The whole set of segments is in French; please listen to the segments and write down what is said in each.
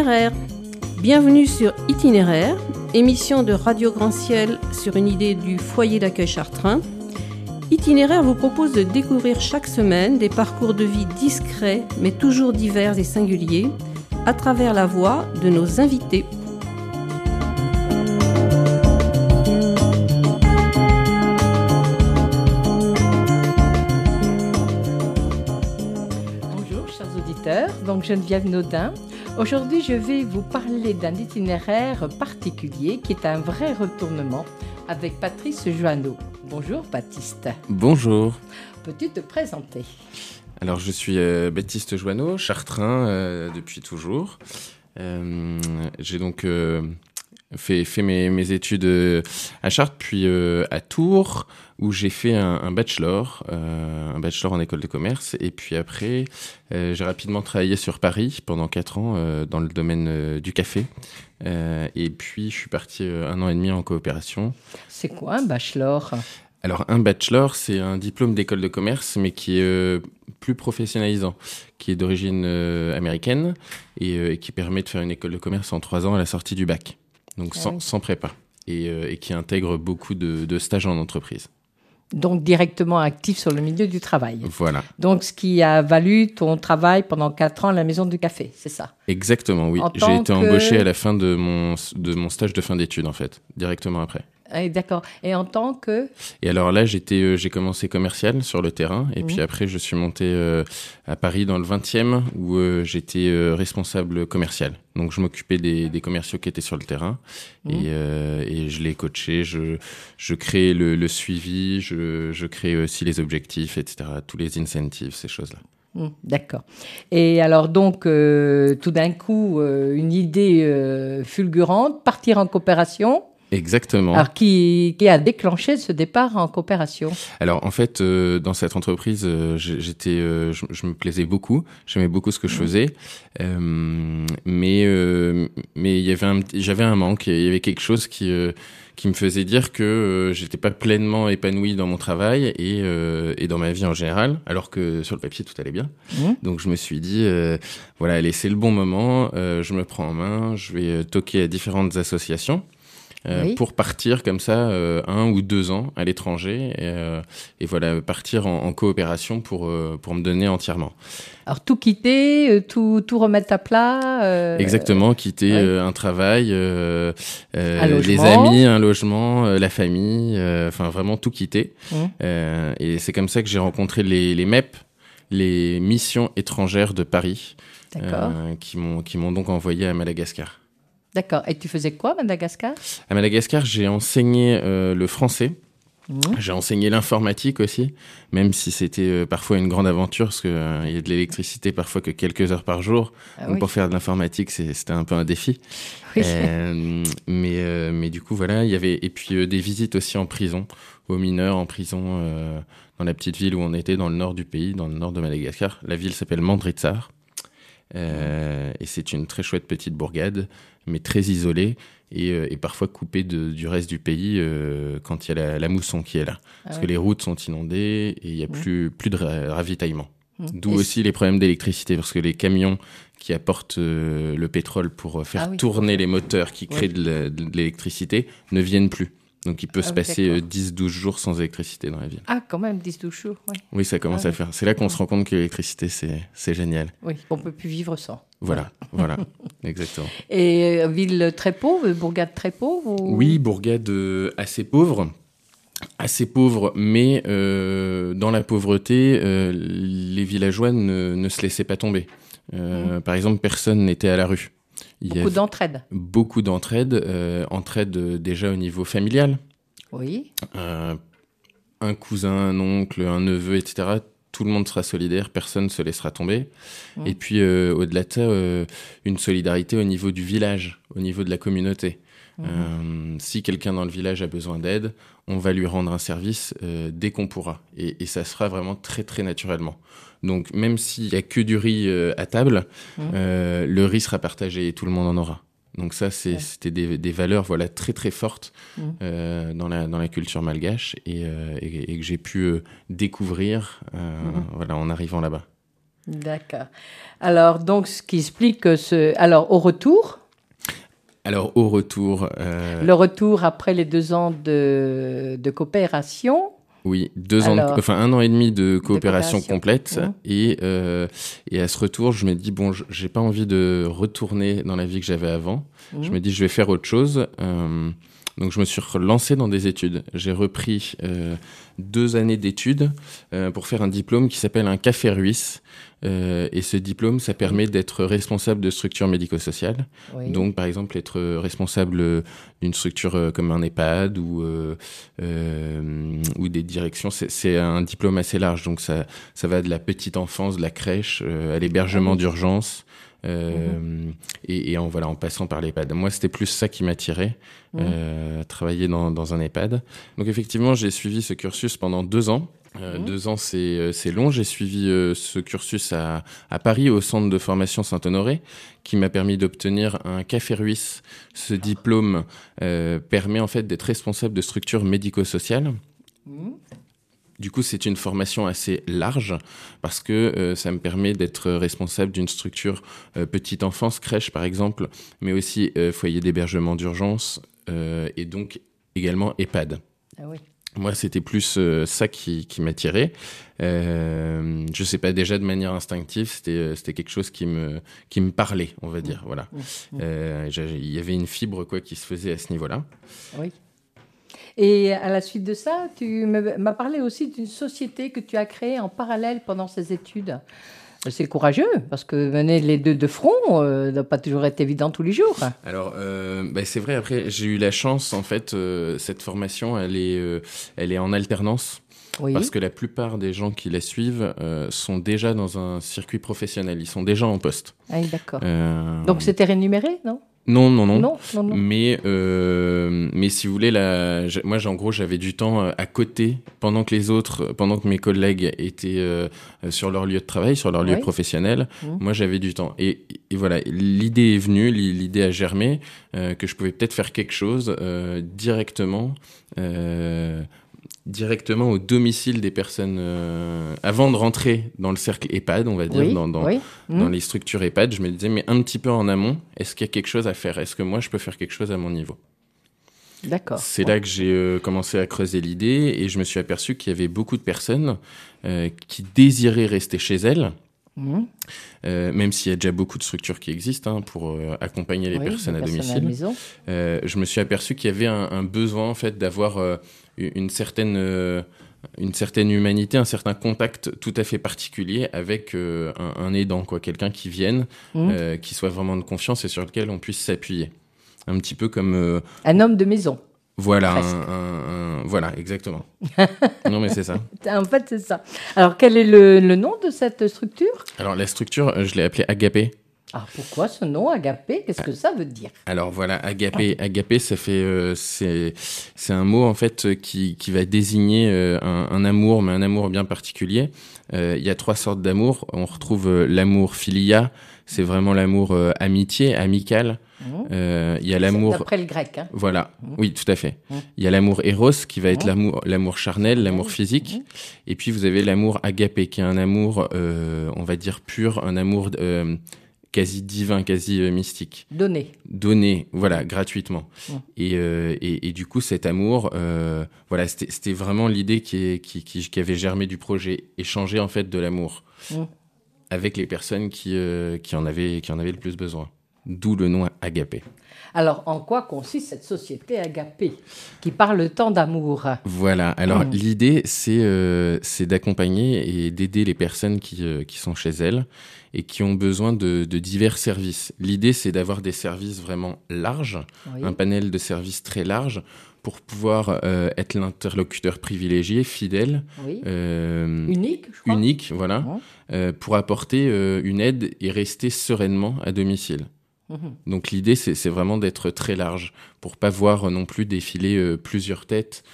Itinéraire. Bienvenue sur Itinéraire, émission de Radio Grand Ciel sur une idée du foyer d'accueil chartrain. Itinéraire vous propose de découvrir chaque semaine des parcours de vie discrets mais toujours divers et singuliers à travers la voix de nos invités. Bonjour chers auditeurs, donc Geneviève Naudin. Aujourd'hui, je vais vous parler d'un itinéraire particulier qui est un vrai retournement avec Patrice Joanneau. Bonjour Baptiste. Bonjour. Peux-tu te présenter ? Alors je suis Baptiste Joanneau, chartrain depuis toujours. J'ai donc fait mes études à Chartres, puis à Tours, où j'ai fait un bachelor en école de commerce. Et puis après, j'ai rapidement travaillé sur Paris pendant 4 ans dans le domaine du café. Et puis, je suis parti 1 an et demi en coopération. C'est quoi un bachelor ? Alors, un bachelor, c'est un diplôme d'école de commerce, mais qui est plus professionnalisant, qui est d'origine américaine et qui permet de faire une école de commerce en 3 ans à la sortie du bac. Donc sans prépa, et qui intègre beaucoup de stages en entreprise. Donc directement actif sur le milieu du travail. Voilà. Donc ce qui a valu ton travail pendant 4 ans à la Maison du Café, c'est ça ? Exactement, oui. J'ai été embauché à la fin de mon stage de fin d'études, en fait, directement après. Ah, d'accord. Et en tant que... Et alors là, j'ai commencé commercial sur le terrain. Et puis après, je suis monté à Paris dans le 20e où j'étais responsable commercial. Donc, je m'occupais des commerciaux qui étaient sur le terrain. Et je les coachais. Je créais le suivi. Je créais aussi les objectifs, etc. Tous les incentives, ces choses-là. D'accord. Et alors donc, tout d'un coup, une idée fulgurante, partir en coopération. Exactement. Alors, qui a déclenché ce départ en coopération ? Alors, en fait, dans cette entreprise, je me plaisais beaucoup. J'aimais beaucoup ce que je faisais. Mais j'avais un manque. Il y avait quelque chose qui me faisait dire que j'étais pas pleinement épanoui dans mon travail et dans ma vie en général, alors que sur le papier, tout allait bien. Donc, je me suis dit, voilà, allez, c'est le bon moment. Je me prends en main. Je vais toquer à différentes associations. Pour partir comme ça 1 ou 2 ans à l'étranger et voilà, partir en coopération pour me donner entièrement. Alors tout quitter, tout remettre à plat. Exactement, quitter un travail, les amis, un logement, la famille, enfin vraiment tout quitter. Et c'est comme ça que j'ai rencontré les MEP, les missions étrangères de Paris, qui m'ont donc envoyé à Madagascar. D'accord. Et tu faisais quoi à Madagascar ? À Madagascar, j'ai enseigné le français. J'ai enseigné l'informatique aussi, même si c'était parfois une grande aventure, parce qu'il y a de l'électricité parfois que quelques heures par jour. Donc pour faire de l'informatique, c'était un peu un défi. Oui. Mais du coup, voilà, il y avait... Et puis des visites aussi en prison, aux mineurs en prison, dans la petite ville où on était, dans le nord du pays, dans le nord de Madagascar. La ville s'appelle Mandritsar. Et c'est une très chouette petite bourgade, mais très isolée et parfois coupée du reste du pays quand il y a la mousson qui est là. Parce que les routes sont inondées et il n'y a plus de ravitaillement. D'où aussi les problèmes d'électricité, parce que les camions qui apportent le pétrole pour faire tourner les moteurs qui créent de l'électricité ne viennent plus. Donc, il peut se passer 10-12 jours sans électricité dans la ville. Ah, quand même, 10-12 jours, oui. Oui, ça commence à faire. C'est là qu'on se rend compte que l'électricité, c'est génial. Oui, on ne peut plus vivre sans. Voilà, exactement. Et ville très pauvre, bourgade très pauvre ou... Oui, bourgade assez pauvre, mais dans la pauvreté, les villageois ne se laissaient pas tomber. Par exemple, personne n'était à la rue. Beaucoup d'entraide. Entraide déjà au niveau familial. Oui. Un cousin, un oncle, un neveu, etc. Tout le monde sera solidaire, personne ne se laissera tomber. Et puis, au-delà de ça, une solidarité au niveau du village, au niveau de la communauté. Si quelqu'un dans le village a besoin d'aide, on va lui rendre un service dès qu'on pourra. Et ça se fera vraiment très, très naturellement. Donc, même s'il n'y a que du riz à table, le riz sera partagé et tout le monde en aura. Donc ça, c'était des valeurs très, très fortes dans la culture malgache et que j'ai pu découvrir en arrivant là-bas. D'accord. Alors, donc, ce qui explique que Alors, au retour... Alors, au retour... Le retour après les 2 ans de coopération. Oui, 1 an et demi de coopération complète. Et à ce retour, je me dis, bon, j'ai pas envie de retourner dans la vie que j'avais avant. Je me dis, je vais faire autre chose. Donc, je me suis relancé dans des études. J'ai repris 2 années d'études pour faire un diplôme qui s'appelle un CAFERUIS. Et ce diplôme, ça permet d'être responsable de structures médico-sociales. Oui. Donc, par exemple, être responsable d'une structure comme un EHPAD ou des directions. C'est un diplôme assez large. Donc, ça va de la petite enfance, de la crèche, à l'hébergement d'urgence. Et en passant par l'EHPAD. Moi, c'était plus ça qui m'attirait, travailler dans un EHPAD. Donc, effectivement, j'ai suivi ce cursus pendant 2 ans. 2 ans, c'est long. J'ai suivi ce cursus à Paris, au centre de formation Saint-Honoré, qui m'a permis d'obtenir un CAFERUIS. Ce diplôme permet en fait d'être responsable de structures médico-sociales. Du coup, c'est une formation assez large parce que ça me permet d'être responsable d'une structure petite enfance, crèche par exemple, mais aussi foyer d'hébergement d'urgence et donc également EHPAD. Ah oui. Moi, c'était plus ça qui m'attirait. Je sais pas, déjà de manière instinctive, c'était quelque chose qui me parlait, on va dire. Voilà. Il y avait une fibre qui se faisait à ce niveau-là. Oui. Et à la suite de ça, tu m'as parlé aussi d'une société que tu as créée en parallèle pendant ces études. C'est courageux, parce que mener les 2 de front n'a pas toujours été évident tous les jours. Alors, c'est vrai, après, j'ai eu la chance, en fait, cette formation, elle est en alternance. Oui. Parce que la plupart des gens qui la suivent sont déjà dans un circuit professionnel, ils sont déjà en poste. Ah, d'accord. Donc c'était rémunéré, non ? Non. Mais si vous voulez, moi, en gros, j'avais du temps à côté pendant que mes collègues étaient sur leur lieu de travail, sur leur lieu professionnel. Moi, j'avais du temps. Et voilà, l'idée est venue, l'idée a germé, que je pouvais peut-être faire quelque chose directement au domicile des personnes avant de rentrer dans le cercle EHPAD, on va dire, dans les structures EHPAD. Je me disais, mais un petit peu en amont, est-ce qu'il y a quelque chose à faire ? Est-ce que moi, je peux faire quelque chose à mon niveau ? D'accord. C'est là que j'ai commencé à creuser l'idée et je me suis aperçu qu'il y avait beaucoup de personnes qui désiraient rester chez elles. Même s'il y a déjà beaucoup de structures qui existent pour accompagner les personnes à domicile, je me suis aperçu qu'il y avait un besoin en fait d'avoir une certaine humanité, un certain contact tout à fait particulier avec un aidant, quelqu'un qui vienne, qui soit vraiment de confiance et sur lequel on puisse s'appuyer. Un petit peu comme... un homme de maison. Voilà, voilà, exactement. Non, mais c'est ça. En fait, c'est ça. Alors, quel est le nom de cette structure ? Alors, la structure, je l'ai appelée Agapé. Ah, pourquoi ce nom, Agapé ? Qu'est-ce que ça veut dire ? Alors, voilà, Agapé, ça fait... c'est un mot, en fait, qui va désigner un amour, mais un amour bien particulier. Il y a 3 sortes d'amour. On retrouve l'amour philia, c'est vraiment l'amour amitié, amical. Il y a l'amour... D'après le grec. Hein. Voilà, oui, tout à fait. Il y a l'amour éros, qui va être l'amour charnel, l'amour physique. Et puis, vous avez l'amour agapé, qui est un amour, on va dire, pur, un amour quasi divin, quasi mystique. Donné, voilà, gratuitement. Et du coup, cet amour, voilà, c'était vraiment l'idée qui avait germé du projet, échanger, en fait, de l'amour avec les personnes qui en avaient le plus besoin. D'où le nom Agapé. Alors, en quoi consiste cette société Agapé qui parle tant d'amour ? Voilà. Alors, l'idée, c'est d'accompagner et d'aider les personnes qui sont chez elles et qui ont besoin de divers services. L'idée, c'est d'avoir des services vraiment larges, un panel de services très large pour pouvoir être l'interlocuteur privilégié, fidèle, unique, je crois. Unique, voilà, pour apporter une aide et rester sereinement à domicile. Donc l'idée, c'est vraiment d'être très large pour pas voir non plus défiler plusieurs têtes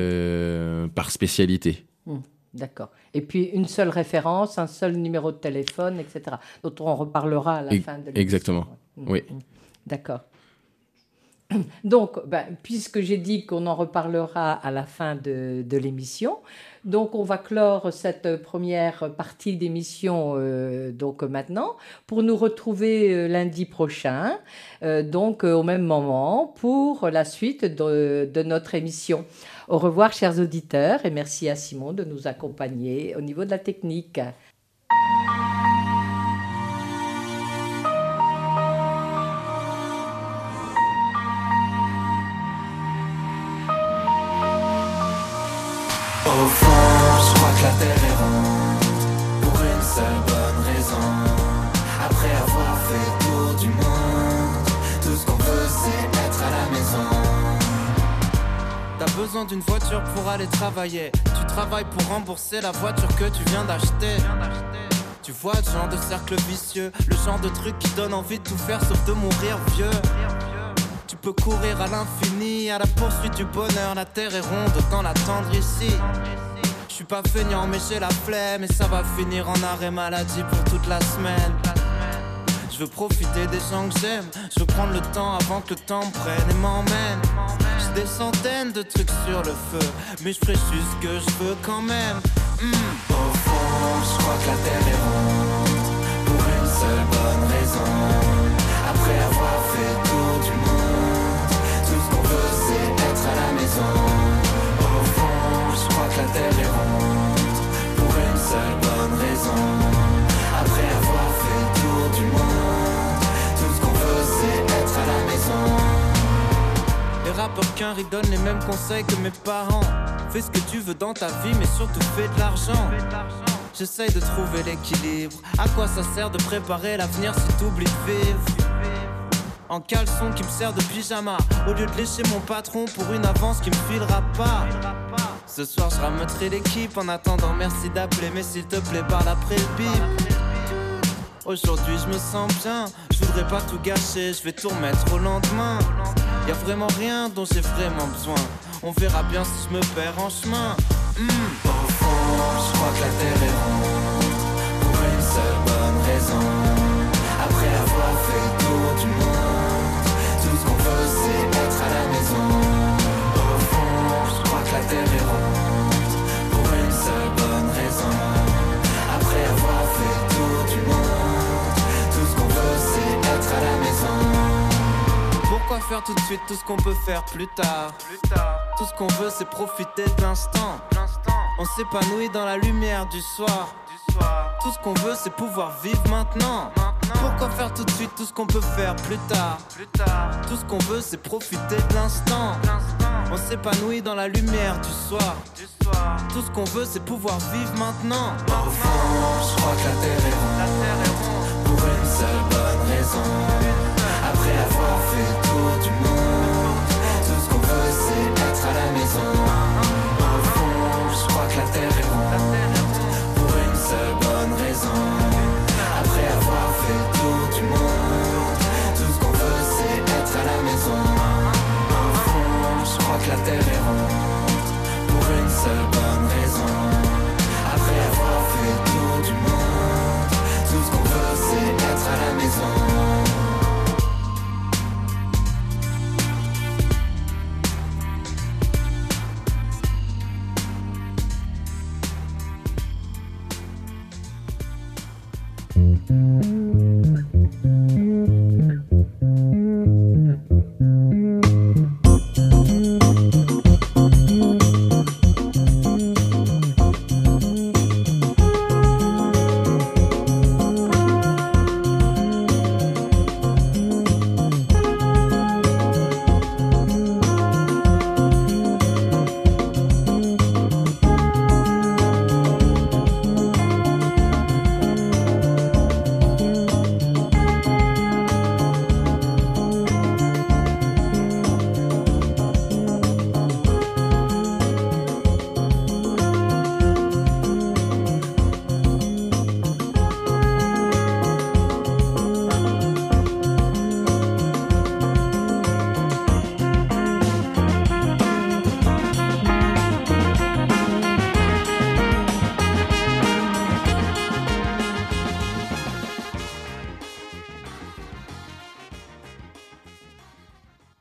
par spécialité. D'accord. Et puis une seule référence, un seul numéro de téléphone, etc. dont on reparlera à la fin de l'émission. Exactement, oui. D'accord. Donc, puisque j'ai dit qu'on en reparlera à la fin de l'émission, donc on va clore cette première partie d'émission donc maintenant pour nous retrouver lundi prochain, donc au même moment pour la suite de notre émission. Au revoir chers auditeurs et merci à Simon de nous accompagner au niveau de la technique. Au fond, je crois que la terre est ronde, pour une seule bonne raison. Après avoir fait le tour du monde, tout ce qu'on veut c'est être à la maison. T'as besoin d'une voiture pour aller travailler. Tu travailles pour rembourser la voiture que tu viens d'acheter. Tu vois le genre de cercle vicieux, le genre de truc qui donne envie de tout faire sauf de mourir vieux. Tu peux courir à l'infini, à la poursuite du bonheur. La terre est ronde, autant l'attendre ici. Je suis pas feignant mais j'ai la flemme, et ça va finir en arrêt maladie pour toute la semaine. Je veux profiter des gens que j'aime, je veux prendre le temps avant que le temps me prenne et m'emmène. J'ai des centaines de trucs sur le feu, mais je ferai juste ce que je veux quand même. Au fond, je crois que la terre est ronde, pour une seule bonne raison. Après avoir fait le tour du monde, tout ce qu'on veut c'est être à la maison. Au fond, je crois que la terre est ronde, pour une seule bonne raison. Après avoir fait le tour du monde, tout ce qu'on veut c'est être à la maison. Les rappeurs qu'un riz donnent les mêmes conseils que mes parents. Fais ce que tu veux dans ta vie mais surtout fais de l'argent. J'essaye de trouver l'équilibre. À quoi ça sert de préparer l'avenir si t'oublies de vivre? En caleçon qui me sert de pyjama, au lieu de lécher mon patron pour une avance qui me filera pas. Ce soir je rameuterai l'équipe. En attendant merci d'appeler, mais s'il te plaît parle après le bip. Aujourd'hui je me sens bien, je voudrais pas tout gâcher, je vais tout remettre au lendemain. Y'a vraiment rien dont j'ai vraiment besoin, on verra bien si je me perds en chemin. Au fond, je crois que la terre est ronde, pour une seule bonne raison. Après avoir fait le tour du monde, tout ce qu'on veut c'est être à la maison. Au fond, je crois que la terre est ronde, pour une seule bonne raison. Après avoir fait le tour du monde, tout ce qu'on veut c'est être à la maison. Pourquoi faire tout de suite tout ce qu'on peut faire plus tard? Tout ce qu'on veut c'est profiter de l'instant. On s'épanouit dans la lumière du soir. Tout ce qu'on veut c'est pouvoir vivre maintenant. Pourquoi faire tout de suite tout ce qu'on peut faire plus tard? Tout ce qu'on veut c'est profiter de l'instant. On s'épanouit dans la lumière du soir. Tout ce qu'on veut c'est pouvoir vivre maintenant. Au fond, je crois que la terre est ronde, pour une seule bonne raison. Après avoir fait le tour du monde,